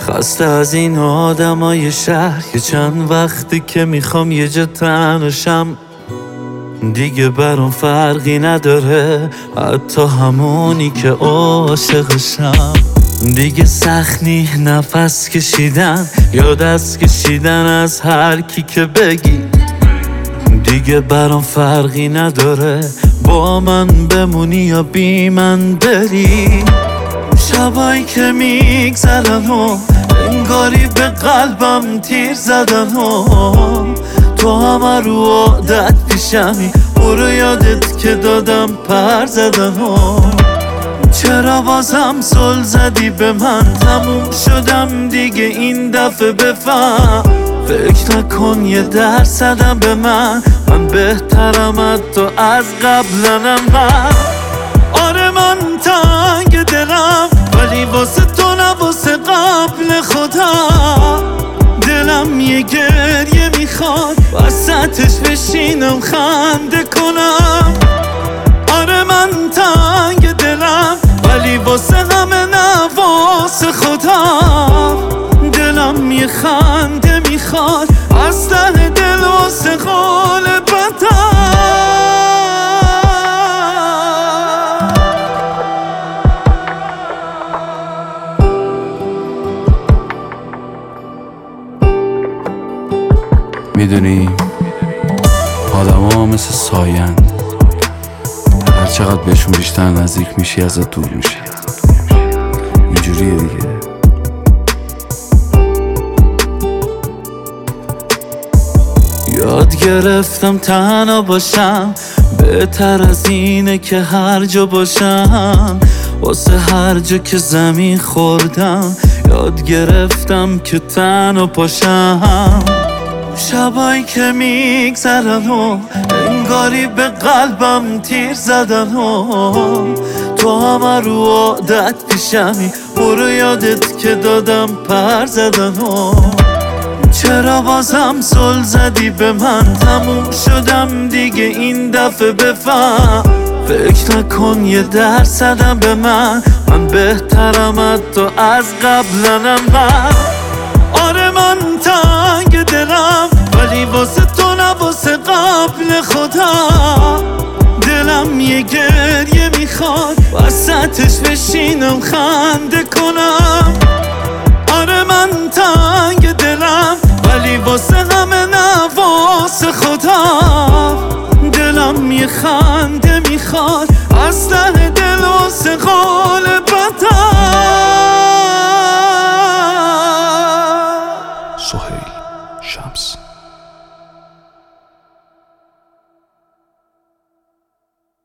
خسته از این آدمای شهر که چند وقتی که میخوام یه جا تنشم، دیگه برام فرقی نداره حتی همونی که عاشقشم. دیگه سخت نی نفس کشیدن یا دست کشیدن از هر کی که بگی، دیگه برام فرقی نداره با من بمونی یا بی من بری. شبایی که میگذرن و انگاری به قلبم تیر زدن و تو همه رو عادت پیشمی، برو یادت که دادم پر زدن و چرا بازم زل زدی به من؟ تموم شدم دیگه این دفعه بفهم، فکر نکن یه درصدم به من بهترم حتی از قبلنم. من آره من تنگ دلم ولی واسه تو نه واسه قبل خودم. دلم یه گریه میخواد وسطش بشینم خنده کنم. آره من تنگ دلم ولی واسه همه نه واسه خودم. دلم یه خنده میخواد از ته دل واسه غالبتم. میدونی آدم ها مثل ساین، هر چقدر بهشون بیشتر نزدیک میشی ازت دور میشی. اینجوریه دیگه. یاد گرفتم تنها باشم بهتر از اینه که هر جا باشم. واسه هر جا که زمین خوردم یاد گرفتم که تنها پاشم. شبایی که میگذرن و انگاری به قلبم تیر زدن و تو همه رو عادت پیشمی، برو یادت که دادم پر زدن و چرا بازم زل زدی به من؟ تموم شدم دیگه این دفعه بفهم، فکر نکن یه درصدم به من بهترم حتی از قبلنم. من آره من تنگ دلم ولی واسه تو نه واسه قبل خودم. دلم یه گریه میخواد وسطش بشینم خنده کنم. آره من تنگ دلم ولی واسه همه نه واسه خودم. دلم یه خنده میخواد از ته دل واسه غالبتم. سهیل شمس.